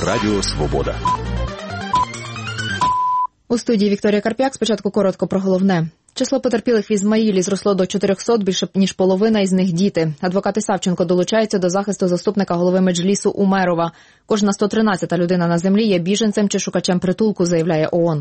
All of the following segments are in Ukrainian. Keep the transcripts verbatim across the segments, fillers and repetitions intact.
Радіо Свобода. У студії Вікторія Карп'як. Спочатку коротко про головне. Число потерпілих в Ізмаїлі зросло до чотирьохсот, більше ніж половина із них діти. Адвокати Савченко долучаються до захисту заступника голови Меджлісу Умерова. Кожна сто тринадцята людина на землі є біженцем чи шукачем притулку, заявляє ООН.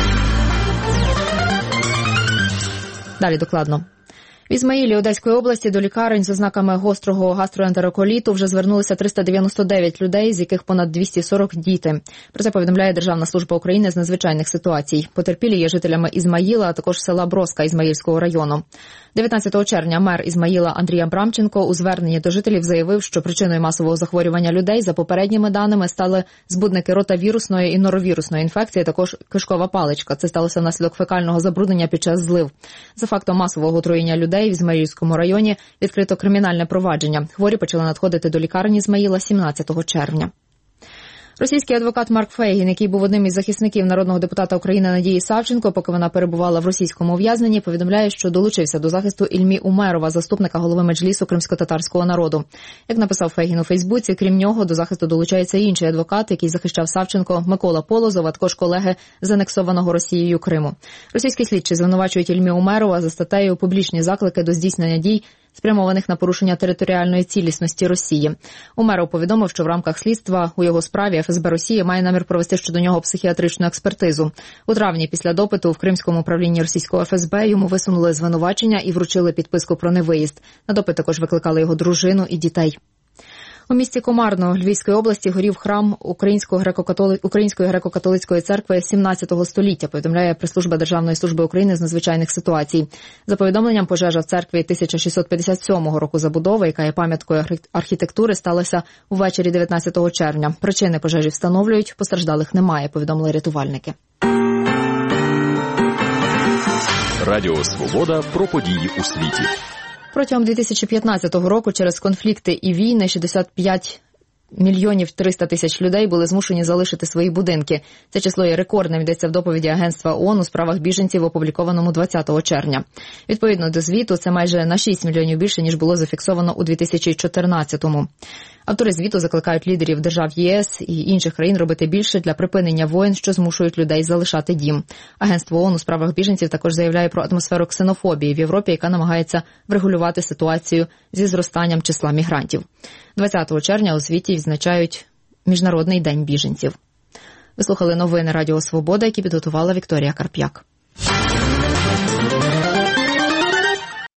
Далі докладно. В Ізмаїлі Одеської області до лікарень з ознаками гострого гастроентероколіту вже звернулися триста дев'яносто дев'ять людей, з яких понад двісті сорок діти. Про це повідомляє Державна служба України з надзвичайних ситуацій. Потерпілі є жителями Ізмаїла, а також села Броска Ізмаїльського району. дев'ятнадцятого червня мер Ізмаїла Андрій Абрамченко у зверненні до жителів заявив, що причиною масового захворювання людей, за попередніми даними, стали збудники ротавірусної і норовірусної інфекції, також кишкова паличка. Це сталося внаслідок фекального забруднення під час злив. За фактом масового отруєння людей в Ізмаїльському районі відкрито кримінальне провадження. Хворі почали надходити до лікарні Ізмаїла сімнадцятого червня. Російський адвокат Марк Фейгін, який був одним із захисників народного депутата України Надії Савченко, поки вона перебувала в російському ув'язненні, повідомляє, що долучився до захисту Ільмі Умерова, заступника голови Меджлісу кримськотатарського народу. Як написав Фейгін у Фейсбуці, крім нього, до захисту долучається інший адвокат, який захищав Савченко, Микола Полозов, а також колеги з анексованого Росією Криму. Російські слідчі звинувачують Ільмі Умерова за статтею «Публічні заклики до здійснення дій, спрямованих на порушення територіальної цілісності Росії». Умеров повідомив, що в рамках слідства у його справі еф ес бе Росії має намір провести щодо нього психіатричну експертизу. У травні після допиту в Кримському управлінні російського еф ес бе йому висунули звинувачення і вручили підписку про невиїзд. На допит також викликали його дружину і дітей. У місті Комарно Львівської області горів храм Української греко-католи... Української греко-католицької церкви сімнадцятого століття, повідомляє прес-служба Державної служби України з надзвичайних ситуацій. За повідомленням, пожежа в церкві тисяча шістсот п'ятдесят сьомого року забудови, яка є пам'яткою архітектури, сталася увечері дев'ятнадцятого червня. Причини пожежі встановлюють, постраждалих немає, повідомили рятувальники. Радіо Свобода про події у світі. Протягом дві тисячі п'ятнадцятого року через конфлікти і війни шістдесят п'ять мільйонів триста тисяч людей були змушені залишити свої будинки. Це число є рекордним, йдеться в доповіді Агентства ООН у справах біженців, опублікованому двадцятого червня. Відповідно до звіту, це майже на шість мільйонів більше, ніж було зафіксовано у дві тисячі чотирнадцятому. Автори звіту закликають лідерів держав ЄС і інших країн робити більше для припинення воєн, що змушують людей залишати дім. Агентство ООН у справах біженців також заявляє про атмосферу ксенофобії в Європі, яка намагається врегулювати ситуацію зі зростанням числа мігрантів. двадцятого червня у звіті відзначають Міжнародний день біженців. Ви слухали новини Радіо Свобода, які підготувала Вікторія Карп'як.